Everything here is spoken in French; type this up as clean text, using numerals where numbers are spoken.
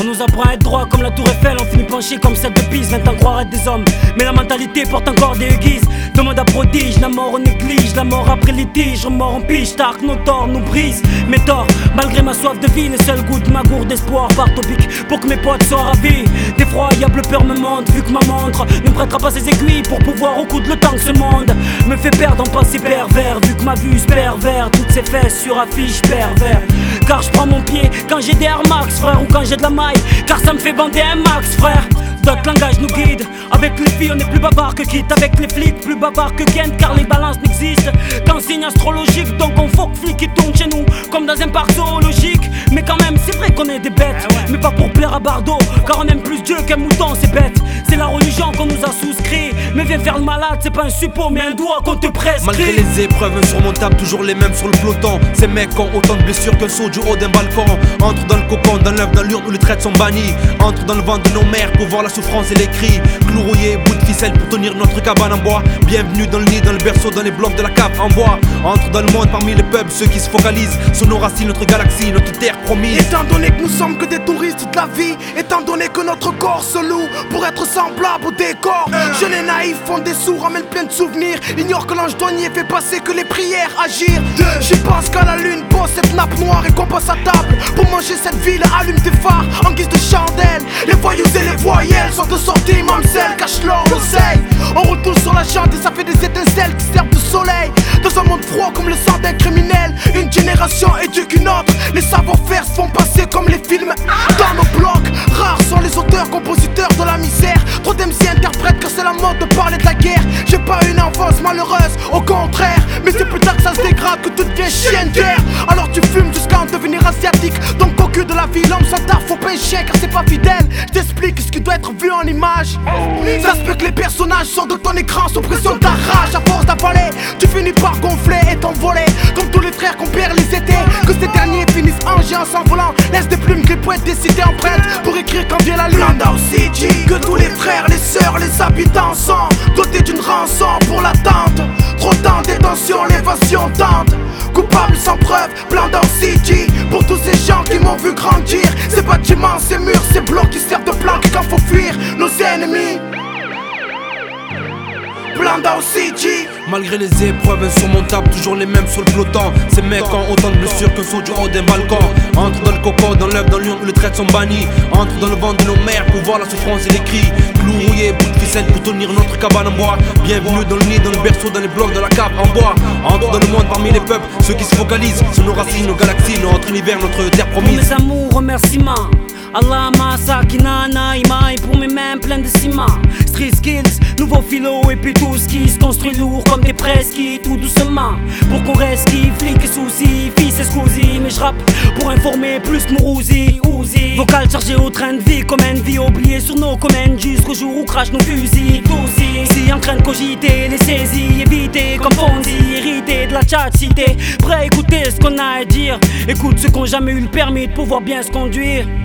On nous apprend à être droit comme la tour Eiffel, on finit penché comme celle de Pise. Maintenant croire être des hommes, mais la mentalité porte encore des guises. Demande à prodige, la mort on néglige, la mort après litige, remords en pige, Tark, nos torts nous brisent. Mes torts, malgré ma soif de vie, les seuls goûts de ma gourde d'espoir partent au pic pour que mes potes soient ravis. D'effroyable peur me monte, vu que ma montre ne me prêtera pas ses aiguilles pour pouvoir recoudre le temps que ce monde me fait perdre en passé pervers. Vu que ma vue se pervers, toutes ces fesses sur affiche pervers. Car je prends mon pied quand j'ai des Air Max, frère, ou quand j'ai de la maille, car ça me fait bander un max, frère. D'autres langages nous guident. Avec les filles on est plus bavard que quitte. Avec les flics plus bavard que Kent, car les balances n'existent qu'en signe astrologique. Donc on faut que flics qui tournent chez nous comme dans un parc zoologique. Mais quand même c'est vrai qu'on est des bêtes, mais pas pour plaire à Bardot, car on aime plus Dieu qu'un mouton, c'est bête. C'est la religion qu'on nous a souscrit. Mais viens faire le malade, c'est pas un suppôt mais un doigt qu'on te prescrit. Malgré les épreuves insurmontables, toujours les mêmes sur le peloton. Ces mecs ont autant de blessures qu'un saut du haut d'un balcon. Entre dans le cocon, dans l'œuf, dans l'urne où les traites sont bannis. Entre dans le ventre de nos mères pour voir la souffrance et les cris. Clous rouillés, bout de ficelle pour tenir notre cabane en bois. Bienvenue dans le nid, dans le berceau, dans les blocs de la cave en bois. Entre dans le monde parmi les peuples, ceux qui se focalisent sur nos racines, notre galaxie, notre terre promise. Étant donné que nous sommes que des touristes de la vie, étant donné que notre corps se loue pour être semblable au décor, jeunes et naïfs font des sous, ramènent plein de souvenirs. Ignore que l'ange douanier fait passer que les prières agir. J'y pense qu'à la lune pose cette nappe noire et qu'on passe à table pour manger cette ville, allume des phares en guise de chandelle. Les voyous et les voyelles sont de sortie, mamselle, cache leur l'oseille. On roule tous sur la chante et ça fait des étincelles qui servent de soleil. Dans un monde froid comme le sang d'un criminel, une génération éduque une autre. Les savoir-faire se font passer comme les films dans nos blocs. Rares sont les auteurs, compositeurs de la misère. Trop d'MC interprètent que c'est la mode de parler de la guerre. J'ai pas une enfance malheureuse, au contraire. Mais c'est plus tard que ça se dégrade que tout devient chien de guerre. Alors tu fumes jusqu'à en devenir asiatique. Donc au cul de la vie, l'homme s'entare, faut pas un chien car c'est pas fidèle. Je t'explique ce qui doit être vu en image. Ça se peut que les personnages sortent de ton écran sous pression de ta rage. À force d'avaler, tu finis par gonfler et t'envoler. Comme tous les frères qu'on perd les étés. Que ces derniers finissent en géant s'envolant. Laisse des plumes que les poètes décidés empruntent pour écrire quand vient la lune. Landau City, que tous les frères, les sœurs, les habitants sont dotés d'une rançon pour l'attente. Trop de temps détention, l'évasion tente. Coupable sans preuve, Landau City. Pour tous ces gens qui m'ont vu grandir. Ces bâtiments, ces murs, ces blocs qui servent de planque quand faut fuir nos ennemis. Landau City. Malgré les épreuves insurmontables, toujours les mêmes sur le peloton. Ces mecs ont autant de blessures qu'un saut du haut d'un balcon. Entre dans le coco, dans l'œuf, dans l'urne où les traites sont bannis. Entre dans le ventre de nos mères pour voir la souffrance et les cris. Clous rouillés, bout de ficelle pour tenir notre cabane en bois. Bienvenue dans le nid, dans le berceau, dans les blocs de la cave en bois. Entre dans le monde parmi les peuples, ceux qui se focalisent sur nos racines, nos galaxies, notre univers, notre terre Pour promise. mes amours, remerciements. Allah Masakinana Imaï pour mes mains pleines de ciment. Street skills, nouveau philo et puis tout ce qui se construit lourd comme des presqu'is, tout doucement. Pour qu'on reste qui, flic et soucis, fils et scusi. Mais je rappe pour informer plus que Mourouzi, Ouzi. Vocal chargé au train de vie comme une vie oubliée sur nos communes jusqu'au jour où crache nos fusils. Si en train de cogiter, les saisies, éviter comme Fonzi, hériter de la chat-cité. Prêt à écouter ce qu'on a à dire. Écoute ceux qui ont jamais eu le permis de pouvoir bien se conduire.